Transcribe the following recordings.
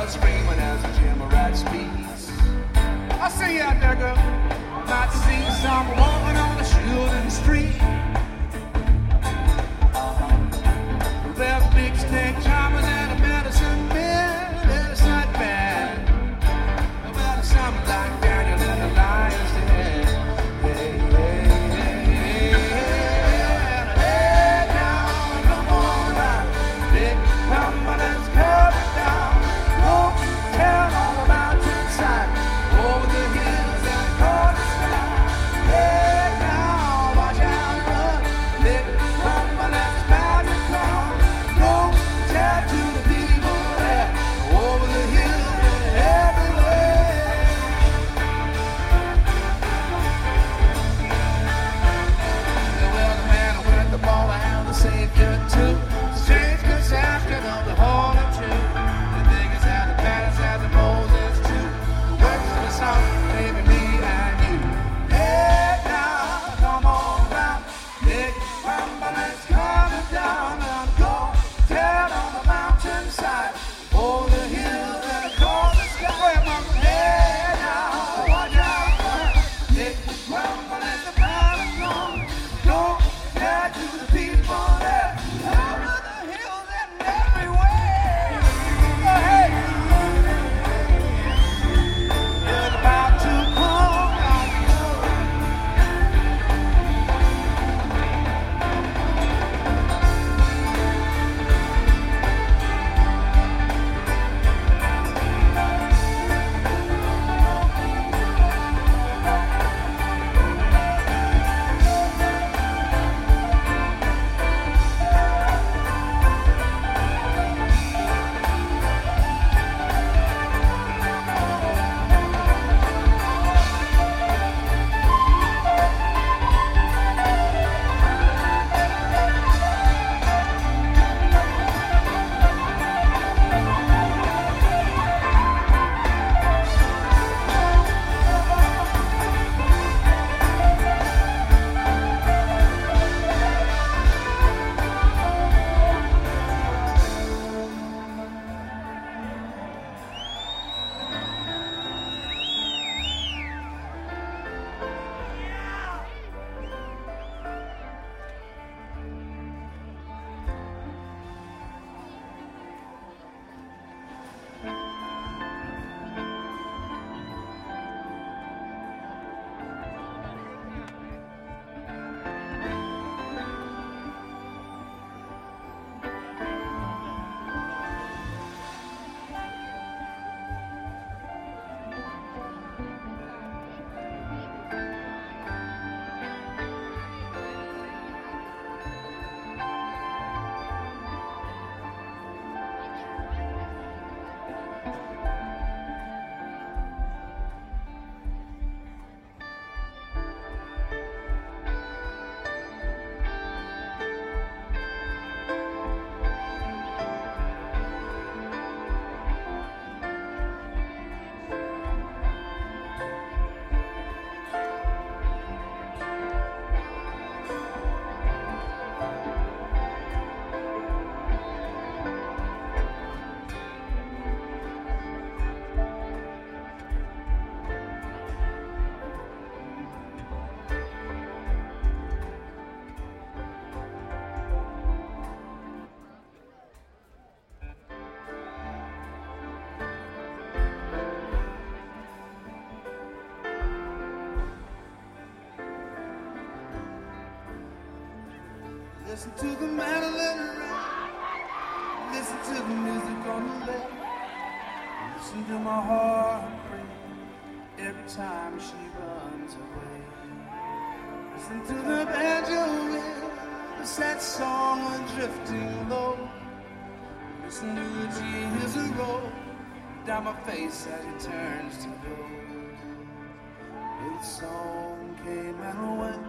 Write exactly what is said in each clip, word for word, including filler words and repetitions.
screaming as a Jim Rat speaks. I see you out there, girl. Might see someone walking on the shooting street. Their big snake charmers and a medicine man, medicine man. About something like Daniel and the lion's den. Hey, hey, hey, hey, hey, now come on round. Big company's coming down. Go down on the mountainside, over the hills and across the sky. Hey, now watch out, run. Big company's bound to come. Go tell to the people there, over the hills and everywhere. Well, the man who went the ball and the savior too. Strange conception of the whole of truth. The niggas and the parents and the Moses too. Works for the song, maybe me and you. Hey, now, come on round. Big Cumberland's coming down. Now go down on the mountainside, over the hills and across the sky. Hey, now, watch out. Big Cumberland's about to come. Go down to the people there, over the hills and everywhere. Oh, hey. It's about to come. Listen to the mandolin rap. Listen to the music on the left. Listen to my heart break every time she runs away. Listen to the banjo wind, the sad song drifting low. Listen to the tears that roll down my face as it turns to gold. The song came and went.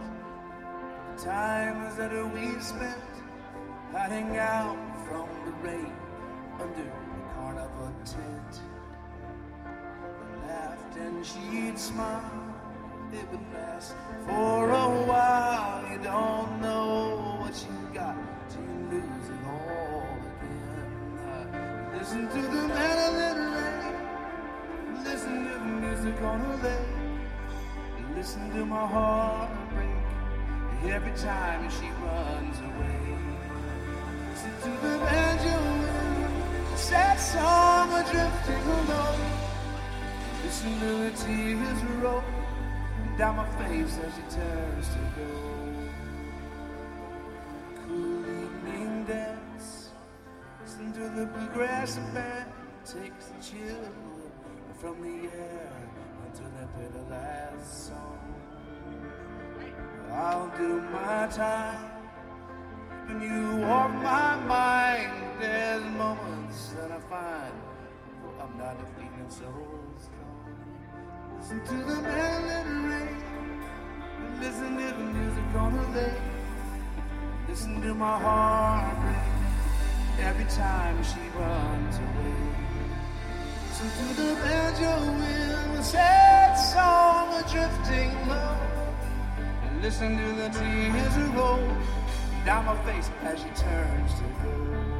Times that we spent hiding out from the rain under the carnival tent. We laughed and she'd smile. It would last for a while. You don't know what you got till you lose it all again. Uh, listen to the mandolin rain. gonna lay. Listen to my heart break every time she runs away. Listen to the banjo, sad song drifting along. Listen to the tears roll down my face as she turns to go. Cool evening dance. Listen to the bluegrass band takes the chill from the air until they play the last song. I'll do my time when you off my mind. There's moments that I find oh, I'm not feeling so strong. Listen to the melody rain. Listen to the music on the lake. Listen to my heart break every time she runs away. Listen to the banjo wind, a sad song drifting low. And listen to the tears roll down my face as she turns to go.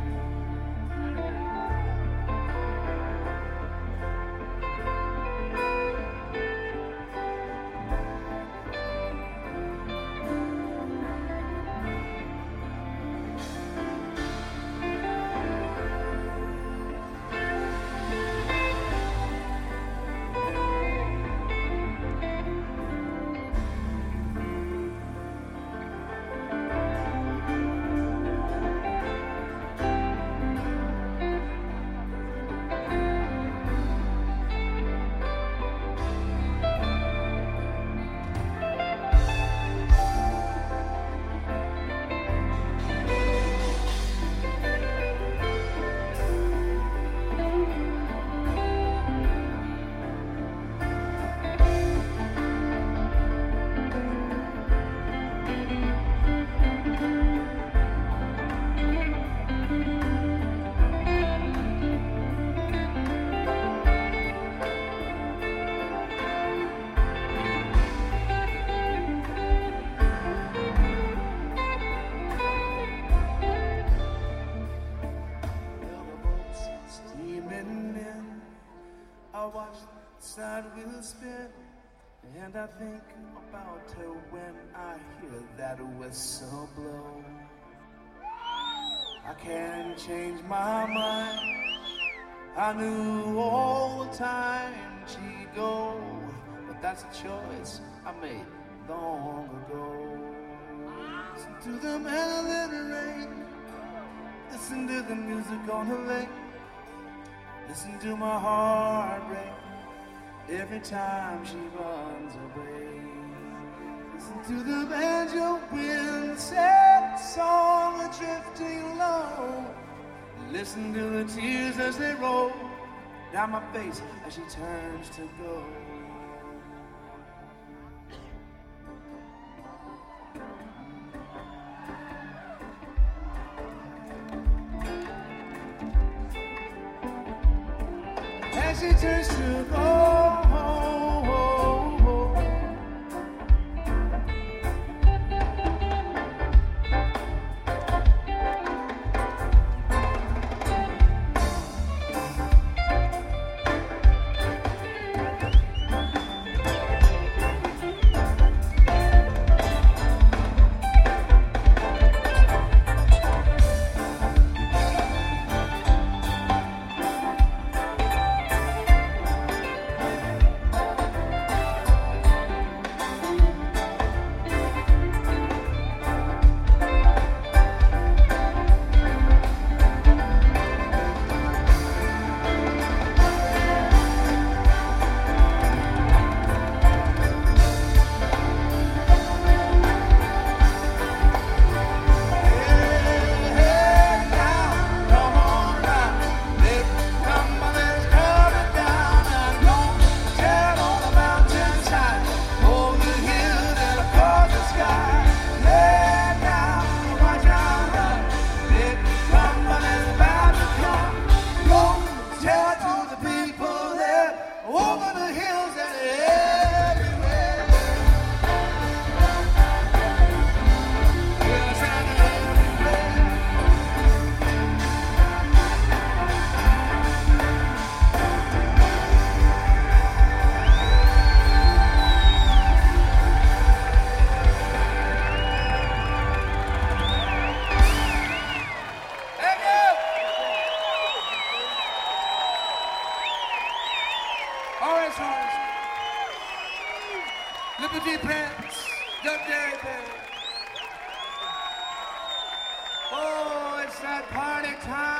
Side will spin, and I think about her when I hear that whistle blow. I can't change my mind. I knew all the time she'd go, but that's a choice I made long ago. Listen to the melody rain. Listen to the music on the lake. Listen to my heart break every time she runs away. Listen to the banjo wind, sad song drifting low. Listen to the tears as they roll down my face as she turns to go. As she turns to go. Orange Horns, Liberty Pants, Duck Dairy Band. Oh, it's that party time.